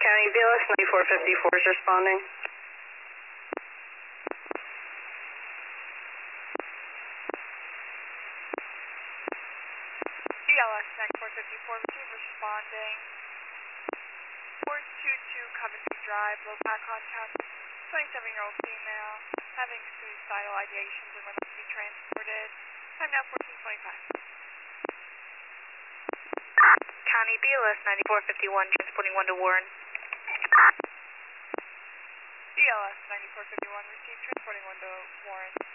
County BLS 9454 is responding. BLS 9454 receive responding. 422 Coventry Drive, low pack contact, 27-year-old female, having suicidal ideations and would like to be transported. Time now 14:25. County BLS 9451 transporting 1 to Warren. BLS 9451 receive transporting 1 to Warren.